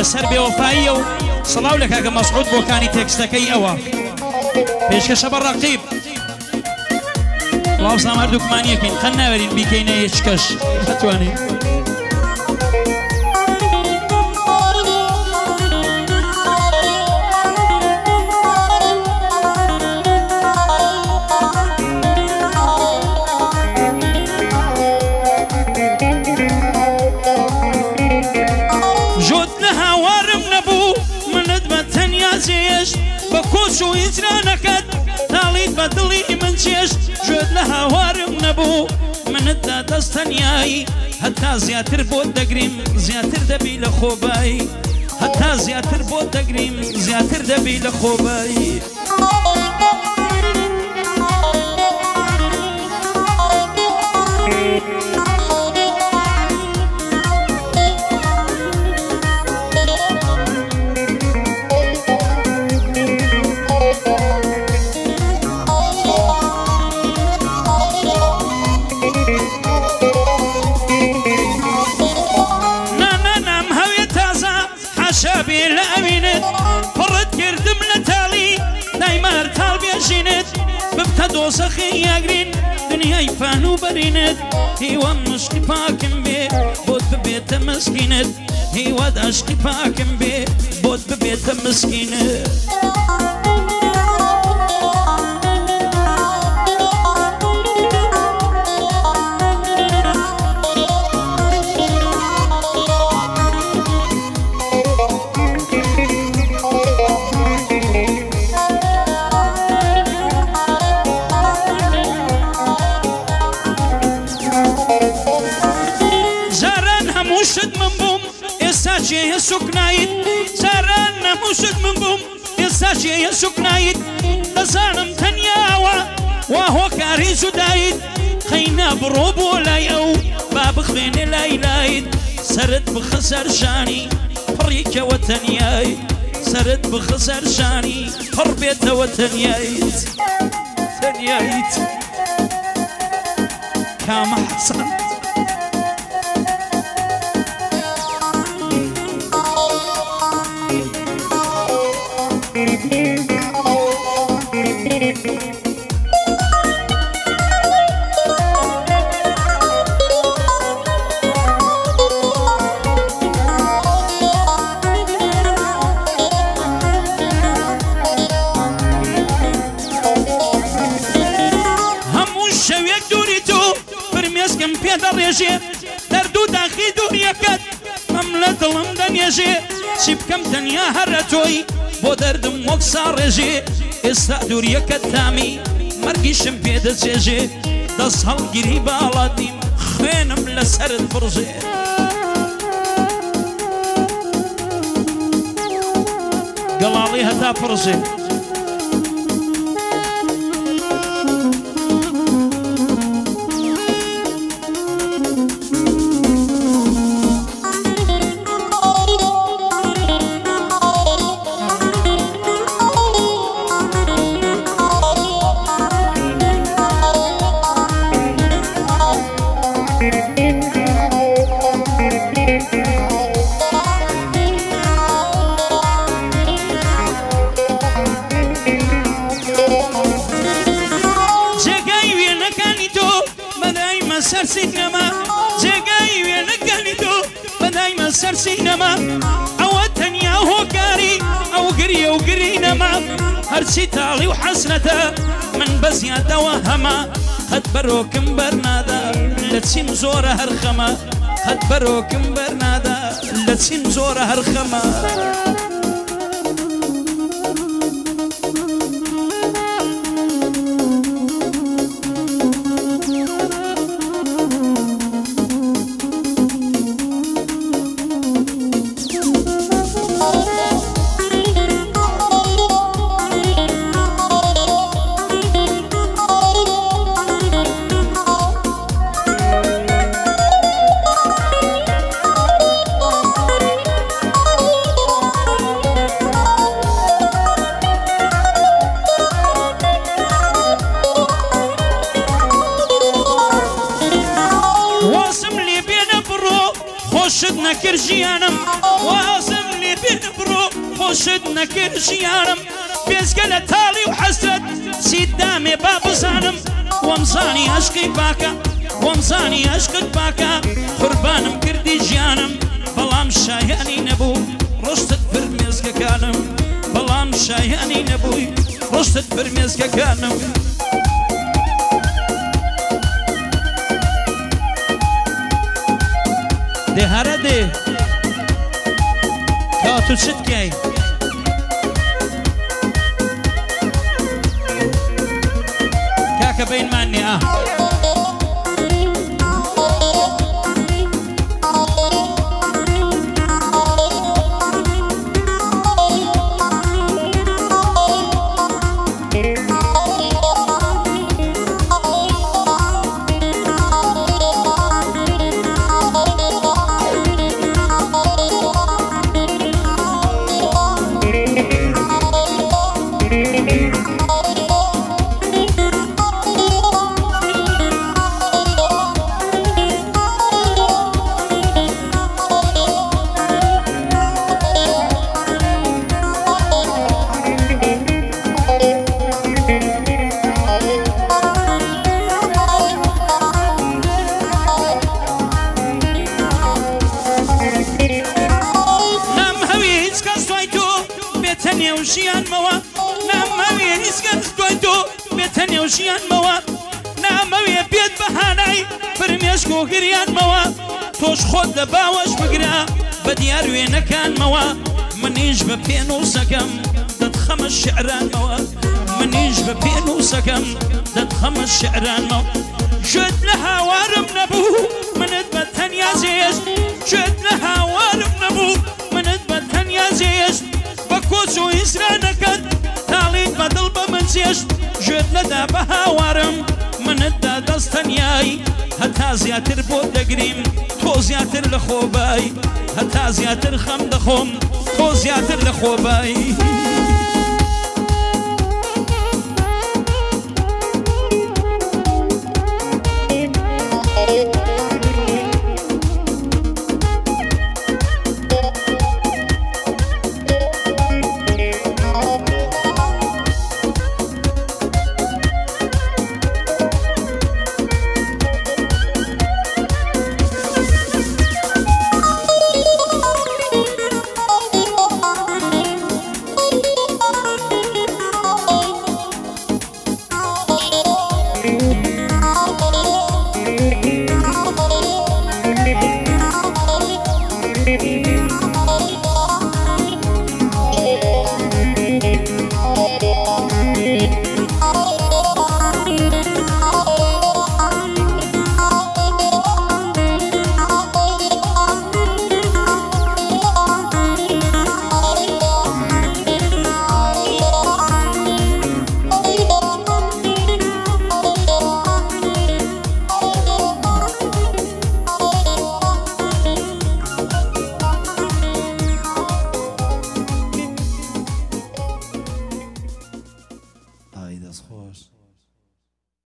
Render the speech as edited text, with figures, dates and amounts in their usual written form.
لەسەر بێوەفاییە و سڵاو لە کاکە مەسعود بۆ کانی تێکستەکەی ئەوە پێشکەشە بە ڕەقیب بڵاو سام هەردووکمانیەکەین خەن ناوەرین بیکەینە هیچکەش ناتوانین بەکۆچ و هیچرانەکەت تاڵیت بە دڵی من چێش گوێت لە هاوارم نەبوو منتدا دەستەنیایی هەتا زیاتر بۆت دەگریم زیاتر دەبی لە خۆبایی هەتا زیاتر بۆت دەگریم زیاتر دەبی لە خۆبایی دۆزەخی یاگرین دنیای فان و بەرینت هیوام مشتی پاکم بێ بۆت ببێتە مسکینت هیواد عشقی پاکم بێ بۆت ببێتە مسکینت چێە سوکنایت ساران نەموشت من بووم ئێستا چێە سوکنایت دەزانم تەنیاوە وا هۆکاری جودایت خەینا بڕۆ بۆ لای ئەو با بخوێنێ لای لایت سەرت بخە سەر شانی پڕیکەوە تەنیایت سەرت بخە سەر شانی پڕ بێتەوە تەنیایت تەنیایت کامە حەسەن دەڕێژێ دەردوو داخی دووریەکەت ئەم لە دڵم دەنێژێ چی بکەم تەنیا هەرە تۆی بۆ دەردم وەک ساڕێژێ ئێستا دووریەکەت تامی مەرگیشم پێدەچێژێ دەست هەڵگیری باڵاتیم خوێنم لەسەرت بڕژێ گەڵاڵی هەتا پڕژێ سەر سینەما ئەوە تەنیا هۆکاری ئەو گریە و گری نەما هەرچی تاڵی و حەسرەتە من بە زیادەوە هەما قەت بەرۆکم بەرنادا لە چیم زۆرە هەر خەمە قەت بەرۆکم بەرنادا لە چیم زۆرە هەر خەمە خۆشت نەکرد ژیانم وازم لێ برو خۆشت نەکرد ژیانم بێزگە لە تاڵی و حەسرەت چیت دامێ با بزانم وەمزانی عەشقی پاکە وەمزانی عەشقت پاکە قوربانم کردی ژیانم بەڵام شایانی نەبوو ڕۆشتت بر مێزگەکانم بەڵام شایانی نەبووی ڕۆشتت بر مێزگەکانم دێ هەرە دێ کاتو چت کەی کاکە بینمان نیە ژیانمەوە نامەوێ هیچکەس دوای تۆ بێتە نێو ژیانمەوە نامەوێ بێت بەهانای فرمێشک و گریانمەوە تۆش خۆت لە باوەش بگرە بە دیار وێنەکانمەوە منیش بە پێنووسەکەم دەتخەمە شعرانمەوە منیش بە پێنووسەکەم دەتخەمە شعرانمەوە گوێت لە هاوارم نەبوو منت بە تەنیا جێشت گوێت لە هاوارم نەبوو منت بە تەنیا جێشت کۆچ و ئیسرانەکەت تاڵیت بەدڵ بە من جێشت گوێت لەدا بە هاوارم منتدا دەستەنیایی هەتا زیاتر بۆ دەگریم تۆ زیاتر لە خۆبایی هەتا زیاتر خەم دەخۆم تۆ زیاتر لە خۆبایی